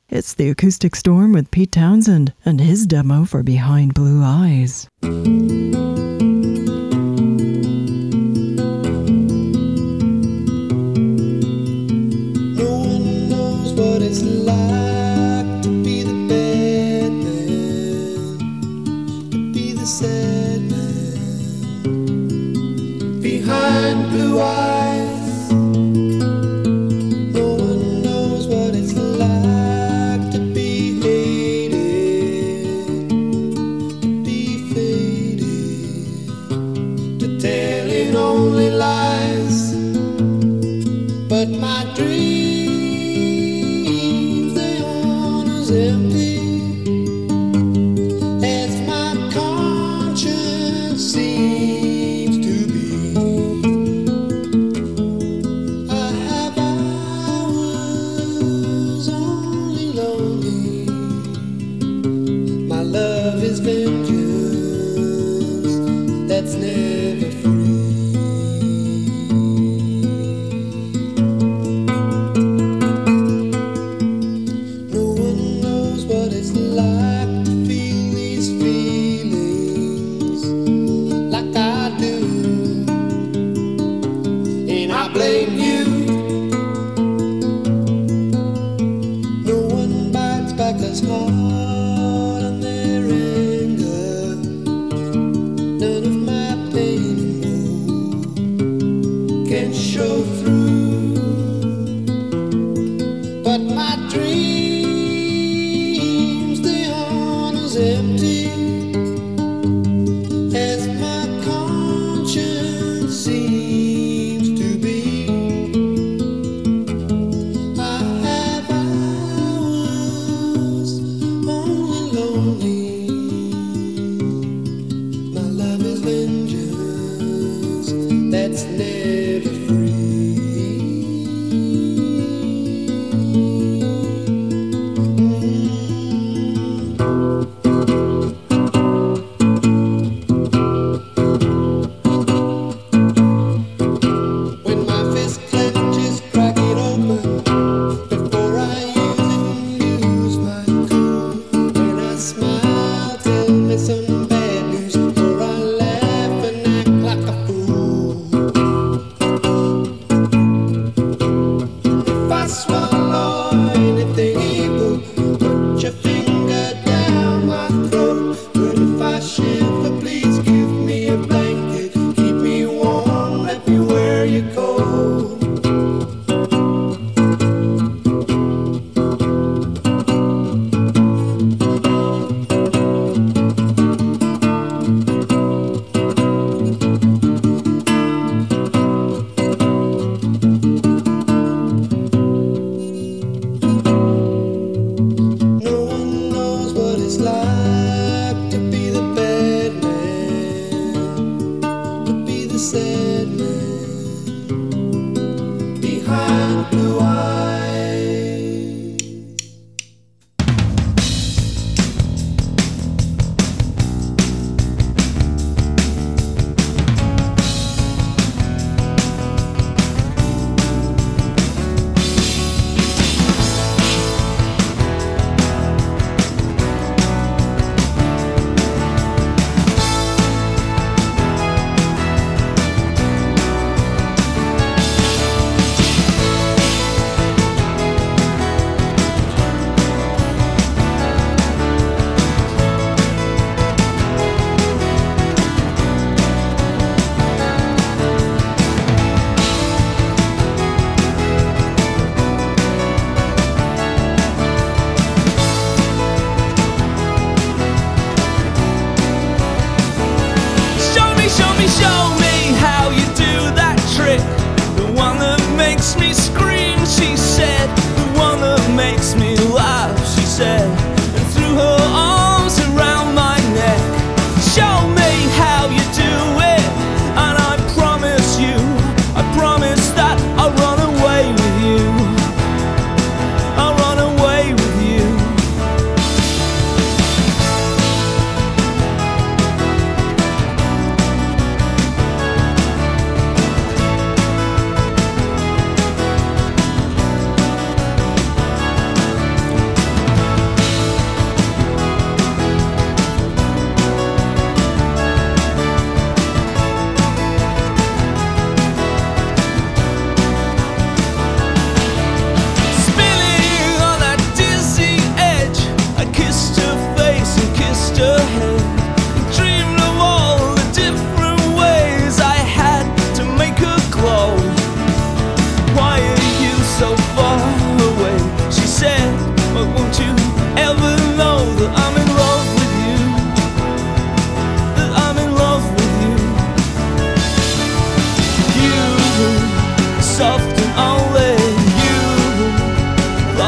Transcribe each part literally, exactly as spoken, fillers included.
It's the Acoustic Storm with Pete Townsend and his demo for Behind Blue Eyes. Behind blue eyes, no one knows what it's like to be hated, to be faded, to telling only lies. But my dreams, they aren't as empty as my conscience seems to be. Love is vengeance that's never free. No one knows what it's like to feel these feelings like I do, and I blame you. No one bites back as hard. Show through, but my dreams, they aren't as empty as my conscience seems to be. I have hours only lonely. My love is vengeance that's never free.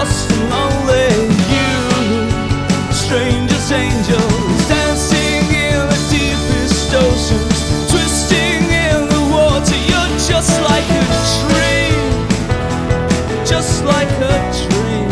lost and lonely. You, strangest angels, dancing in the deepest oceans, twisting in the water. You're just like a dream, just like a dream.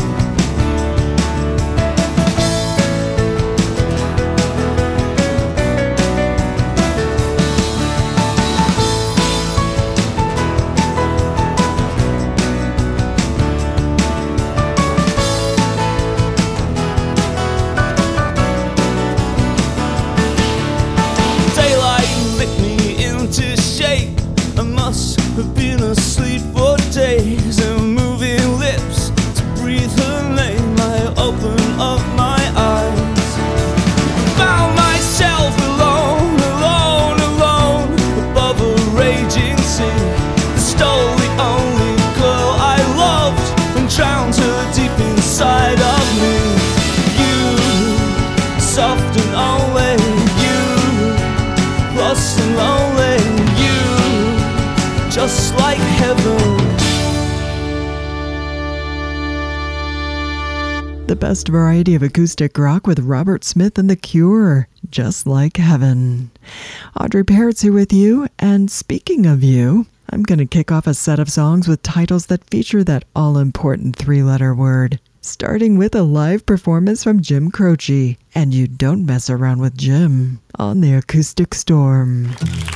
Have been asleep for days and moving lips to breathe her name. I open up my eyes, found myself alone, alone, alone above a raging sea. Stole the only girl I loved and drowned her deep inside of me. You, soft and only you, lost and lonely you, just like heaven. The best variety of acoustic rock with Robert Smith and The Cure, Just Like Heaven. Audrey Parrots here with you, and speaking of you, I'm going to kick off a set of songs with titles that feature that all-important three-letter word, starting with a live performance from Jim Croce, and You Don't Mess Around with Jim, on the Acoustic Storm.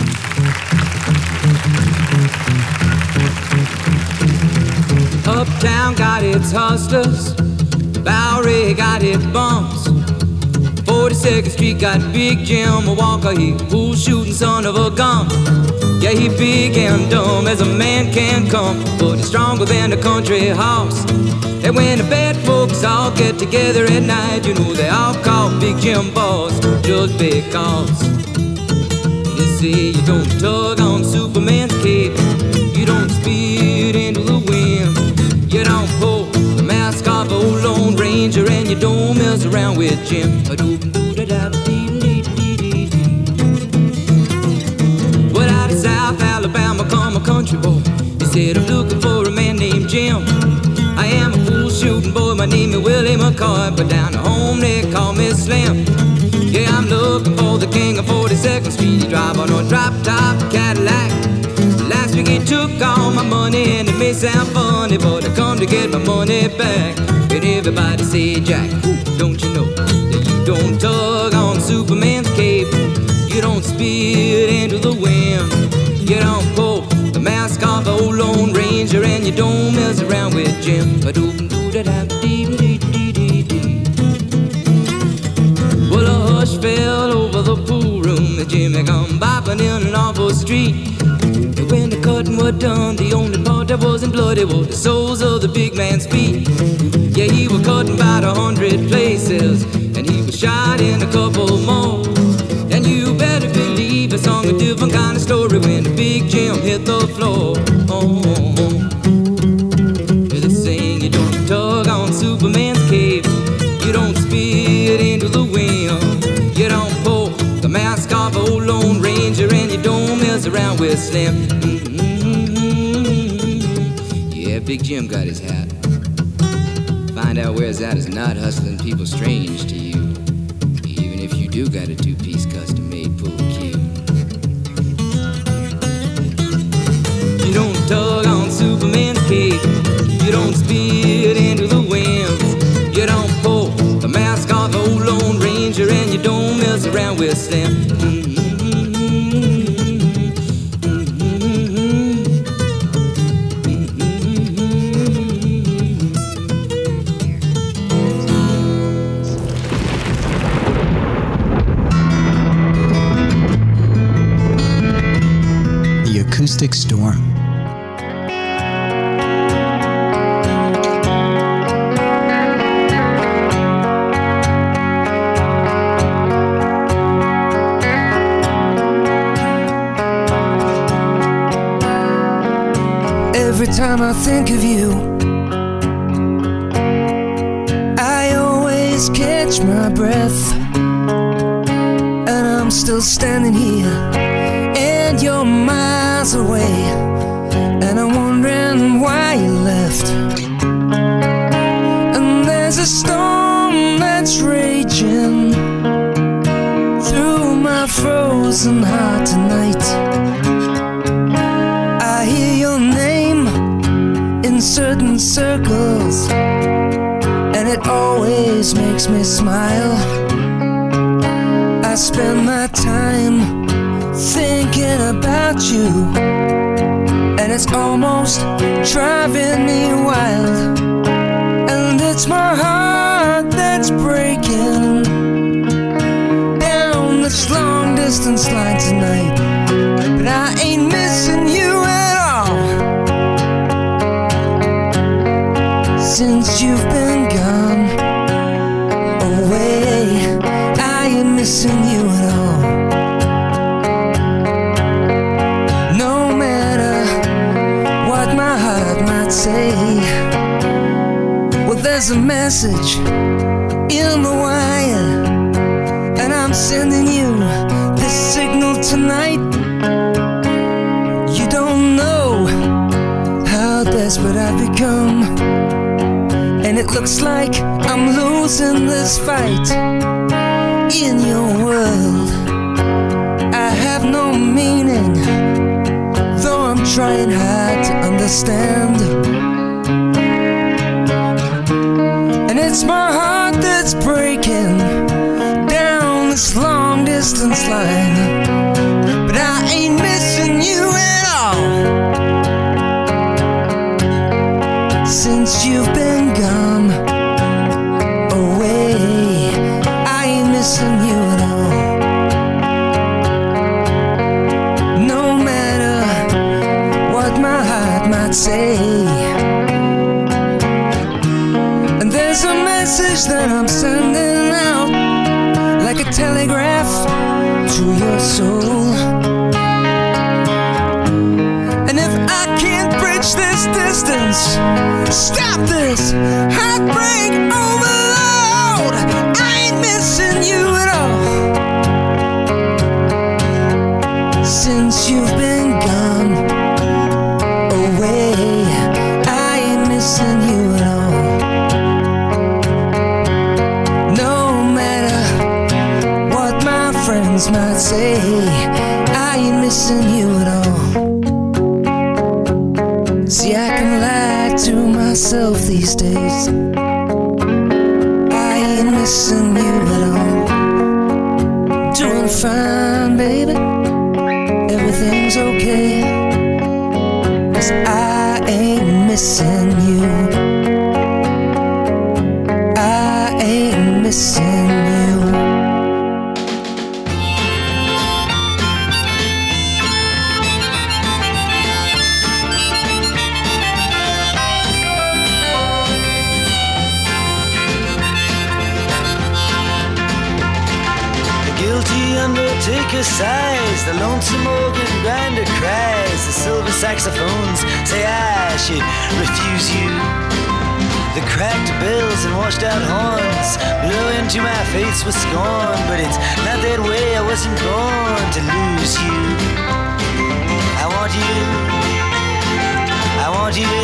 Uptown got its hustlers, Bowery got its bumps, forty-second Street got Big Jim Walker, he fool shooting son of a gun. Yeah, he big and dumb as a man can come, but he's stronger than a country horse. And when the bad folks all get together at night, you know they all call Big Jim boss, just because. You see, you don't tug on Superman's cape, you don't speed into the wind, you don't pull the mask off old Lone Ranger, and you don't mess around with Jim. Well, out of South Alabama come a country boy. He said, I'm looking for a man named Jim. I am a fool shooting boy, my name is Willie McCoy, but down at home they call me Slim. Yeah, I'm looking for the king of forty-second Street. He drive on a drop-top Cadillac. Last week he took all my money, and it may sound funny, but I come to get my money back. And everybody say, Jack, don't you know that you don't tug on Superman's cape, you don't speed into the wind, you don't pull the mask off the old Lone Ranger, and you don't mess around with Jim. Well, a hush fell over the pool room, and Jimmy come bopping in an awful street. And when the cutting was done, the only part that wasn't bloody was the soles of the big man's feet. Yeah, he was cutting about a hundred places, and he was shot in a couple more. And you better believe it sung a different kind of story when the Big Jim hit the floor. Oh, oh, oh. They sing, you don't tug on Superman's cape, you don't speed into the wind, you don't pull the mask off old Lone Ranger, and you don't mess around with Slim. Mm-hmm. Yeah, Big Jim got his hat. Find out where his hat is not hustling people strange to you, even if you do got a two-piece custom-made pool cue. You don't tug on Superman's cape, you don't speed into the wind, you don't pull the mask off old Lone Ranger, and you don't mess around with Slim. Mm-hmm. Acoustic Storm. Every time I think of you, I always catch my breath, and I'm still standing here, and you're miles away, and I'm wondering why you left. frozen heart tonight. I hear your name in certain circles, and it always makes me smile. I spend my time thinking about you, and it's almost driving me wild. And it's my heart that's breaking down this long distance line tonight. But I ain't missing you at all. Since you've been gone away, I ain't missing you at all. No matter what my heart might say, well, there's a message in the wire, and I'm sending you this signal tonight. You don't know how desperate I've become, and it looks like I'm losing this fight. In your world, I have no meaning, though I'm trying hard to understand. And it's my heart that's breaking down this long distance line. But I ain't missing you at all. Since you've been gone away, I ain't missing you at all. No matter what my heart might say. And there's a message that I'm sending out, like a telegraph to your soul. And if I can't bridge this distance, stop this heartbreak overload, I ain't missing you at all. Since you've been gone away, I ain't missing you at all. No matter what my friends might say, I ain't missing you at all. See, I can lie to myself these days. I ain't missing you at all. Doing fine, baby. Everything's okay. 'Cause I ain't missing you. I ain't missing you. Undertaker sighs, the lonesome organ grinder cries, the silver saxophones say I should refuse you. The cracked bells and washed out horns blow into my face with scorn, but it's not that way, I wasn't born to lose you. I want you, I want you,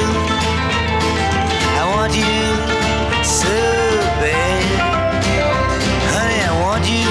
I want you so bad. Honey, I want you.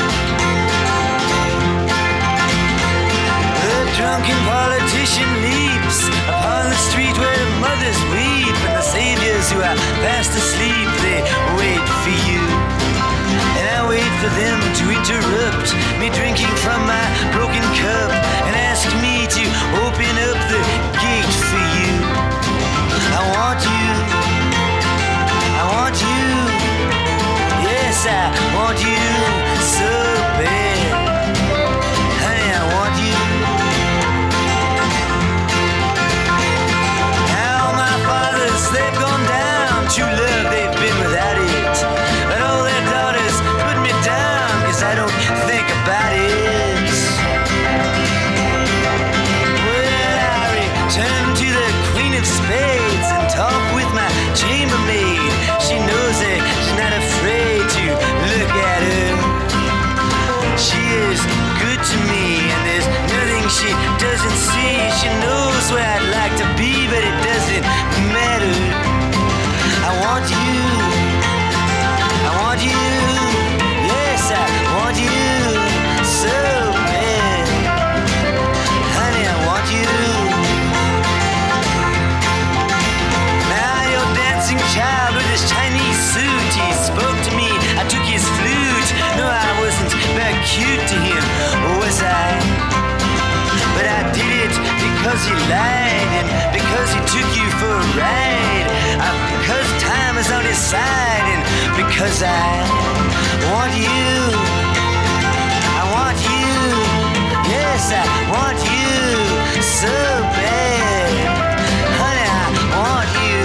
Drunken politician leaps upon the street where mothers weep, and the saviors who are fast asleep, they wait for you. And I wait for them to interrupt me drinking from my broken cup and ask me to open up the gate for you. I want you, I want you, yes, I want you so bad. Honey, I want you. They've gone down, true love, they've been without it. But all their daughters put me down, 'cause I don't think about it. Well, I return to the Queen of Spades and talk with my chambermaid. She knows that she's not afraid to look at her. She is good to me, and there's nothing she doesn't see. She knows where I'd like to be, but it doesn't matter. I want you, I want you, yes, I want you so bad. his Chinese suit. He spoke to me, I took his flute. No, I wasn't very cute to him, was I? But I did it because he lied, and because he took you for a ride, uh, because time is on his side, and because I want you. I want you. Yes, I want you so bad. Honey, I want you.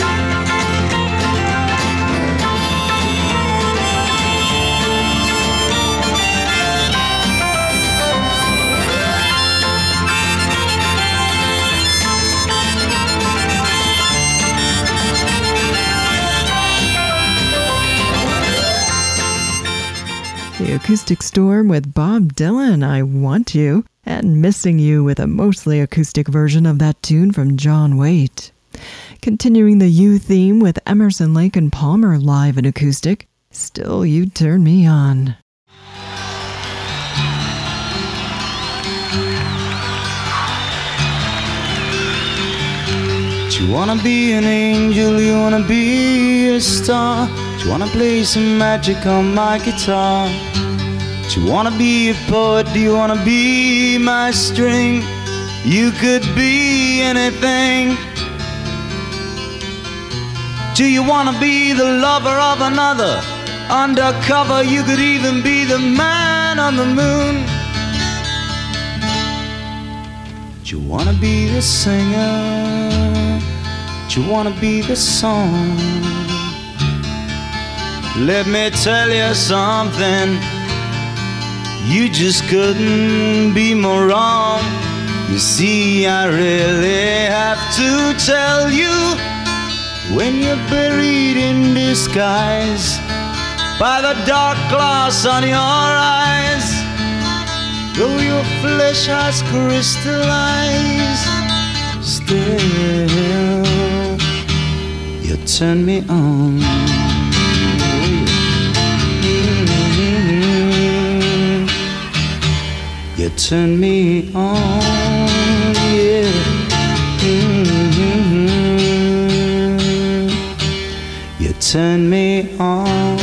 The Acoustic Storm with Bob Dylan, I Want You, and Missing You with a mostly acoustic version of that tune from John Waite. Continuing the You theme with Emerson, Lake and Palmer live and acoustic, Still You Turn Me On. Do you wanna be an angel? You wanna be a star? Do you wanna play some magic on my guitar? Do you wanna be a poet? Do you wanna be my string? You could be anything. Do you wanna be the lover of another? Undercover, you could even be the man on the moon. Do you wanna be the singer? Do you wanna be the song? Let me tell you something, you just couldn't be more wrong. You see, I really have to tell you, when you're buried in disguise by the dark glass on your eyes, though your flesh has crystallized, still you turn me on. Mm-hmm. You turn me on, yeah. Mm-hmm. You turn me on.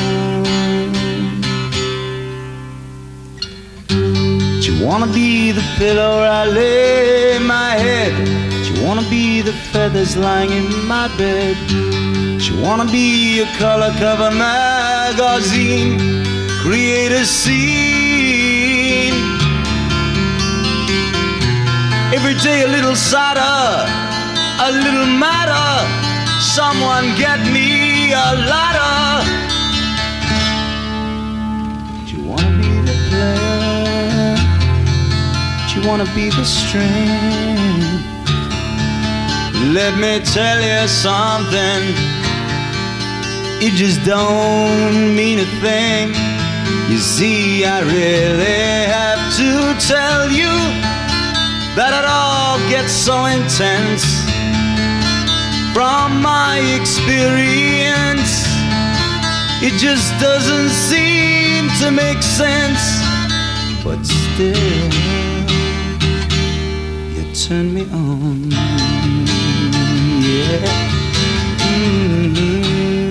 Do you wanna be the pillow where I lay my head? Do you wanna be the feathers lying in my bed? Do you wanna be a color cover magazine? Create a scene. Every day a little sadder, a little madder. Someone get me a ladder. Do you wanna be the player? Do you wanna be the string? Let me tell you something, it just don't mean a thing. You see, I really have to tell you that it all gets so intense. From my experience, it just doesn't seem to make sense. But still, you turn me on, yeah. Mm-hmm.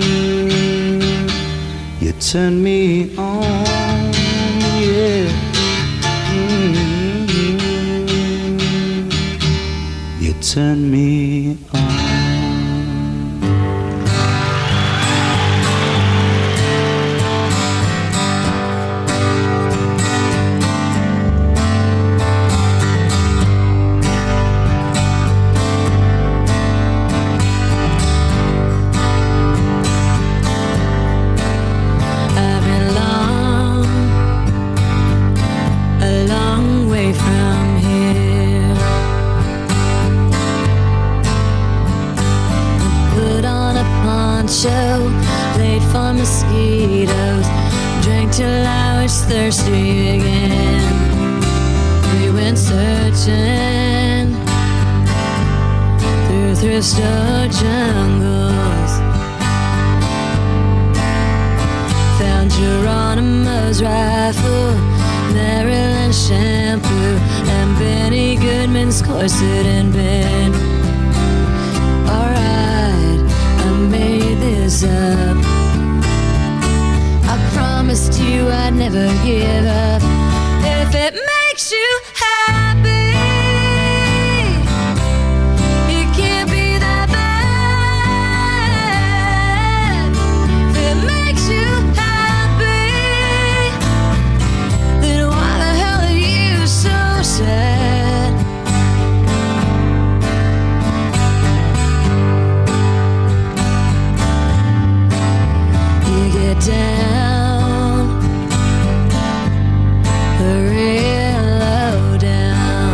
You turn me on, yeah. Mm-hmm. You turn me on. Mosquitoes, drank till I was thirsty again. We went searching through thrift store jungles, found Geronimo's rifle, Maryland shampoo, and Benny Goodman's corset and bed. Alright, I made this up. never give up. If it makes you happy, it can't be that bad. If it makes you happy, then why the hell are you so sad? You get down, real low down.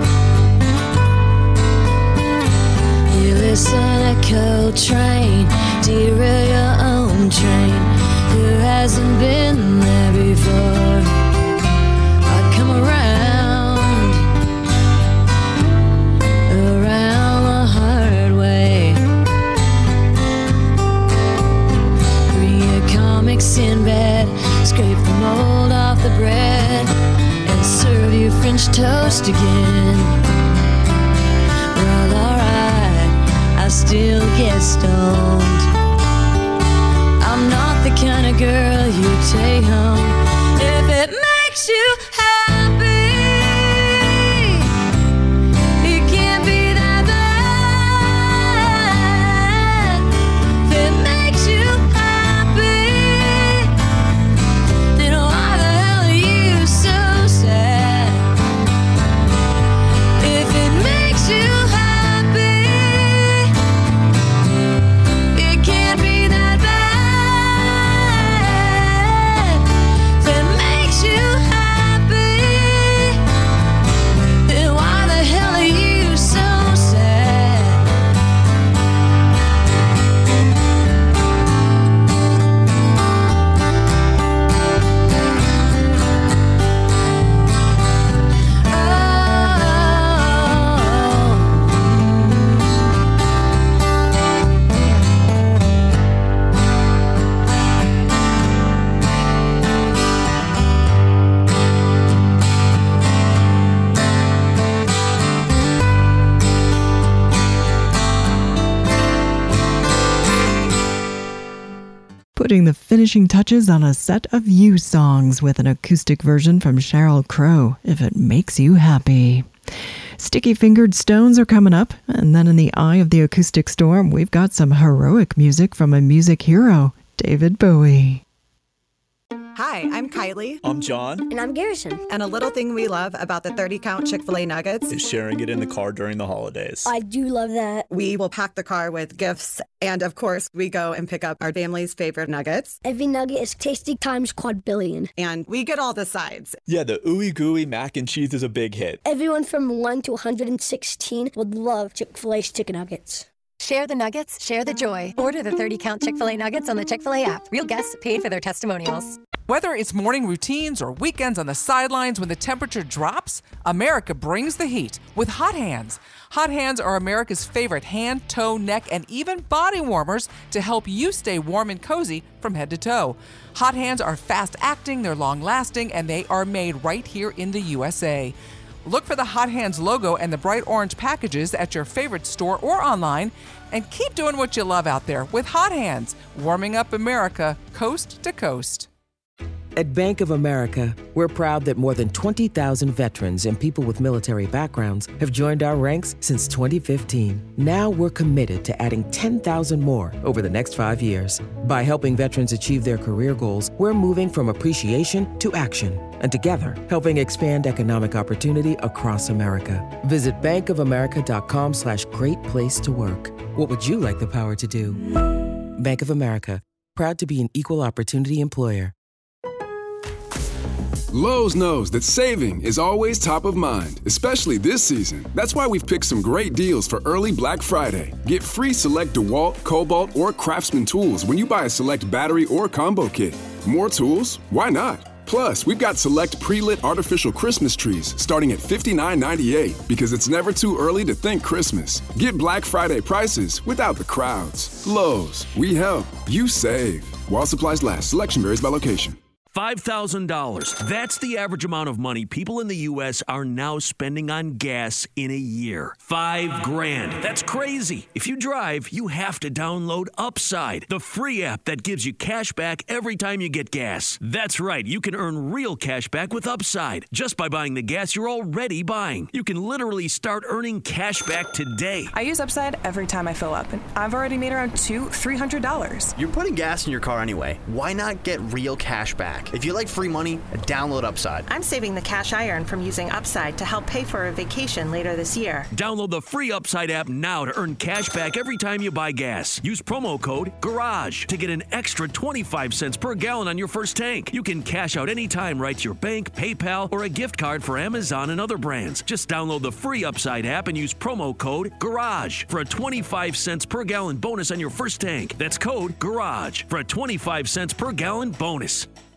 You listen to Coltrane, derail your own train. Who hasn't been there before? I come around, around the hard way. Bring your comics in bed, scrape the mold off the bread, and serve you French toast again. Well, alright, I still get stoned. I'm not the kind of girl you take home. If it makes you happy, it can't be that bad. If it makes you happy, then why the hell are you so sad? If it makes you happy, it can't be that bad. If it makes you happy, then why the hell are you so sad? Putting the finishing touches on a set of You songs with an acoustic version from Sheryl Crow, If It Makes You Happy. Sticky Fingered Stones are coming up, and then in the eye of the acoustic storm, we've got some heroic music from a music hero, David Bowie. Hi, I'm Kylie. I'm John. And I'm Garrison. And a little thing we love about the thirty count Chick-fil-A nuggets is sharing it in the car during the holidays. I do love that. We will pack the car with gifts, and of course, we go and pick up our family's favorite nuggets. Every nugget is tasty times quadrillion. And we get all the sides. Yeah, the ooey gooey mac and cheese is a big hit. Everyone from one to one hundred sixteen would love Chick-fil-A's chicken nuggets. Share the nuggets, share the joy. Order the thirty count Chick-fil-A nuggets on the Chick-fil-A app. Real guests paid for their testimonials. Whether it's morning routines or weekends on the sidelines when the temperature drops, America brings the heat with Hot Hands. Hot Hands are America's favorite hand, toe, neck, and even body warmers to help you stay warm and cozy from head to toe. Hot Hands are fast-acting, they're long-lasting, and they are made right here in the U S A. Look for the Hot Hands logo and the bright orange packages at your favorite store or online, and keep doing what you love out there with Hot Hands, warming up America coast to coast. At Bank of America, we're proud that more than twenty thousand veterans and people with military backgrounds have joined our ranks since twenty fifteen. Now we're committed to adding ten thousand more over the next five years. By helping veterans achieve their career goals, we're moving from appreciation to action, and together, helping expand economic opportunity across America. Visit bankofamerica.com slash great place to work. What would you like the power to do? Bank of America, proud to be an equal opportunity employer. Lowe's knows that saving is always top of mind, especially this season. That's why we've picked some great deals for early Black Friday. Get free select DeWalt, Cobalt, or Craftsman tools when you buy a select battery or combo kit. More tools? Why not? Plus, we've got select pre-lit artificial Christmas trees starting at fifty-nine ninety-eight because it's never too early to think Christmas. Get Black Friday prices without the crowds. Lowe's, we help, you save. While supplies last, selection varies by location. five thousand dollars. That's the average amount of money people in the U S are now spending on gas in a year. Five grand. That's crazy. If you drive, you have to download Upside, the free app that gives you cash back every time you get gas. That's right. You can earn real cash back with Upside just by buying the gas you're already buying. You can literally start earning cash back today. I use Upside every time I fill up, and I've already made around two, three hundred dollars. You're putting gas in your car anyway. Why not get real cash back? If you like free money, download Upside. I'm saving the cash I earn from using Upside to help pay for a vacation later this year. Download the free Upside app now to earn cash back every time you buy gas. Use promo code GARAGE to get an extra twenty-five cents per gallon on your first tank. You can cash out anytime right to your bank, PayPal, or a gift card for Amazon and other brands. Just download the free Upside app and use promo code GARAGE for a twenty-five cents per gallon bonus on your first tank. That's code GARAGE for a twenty-five cents per gallon bonus.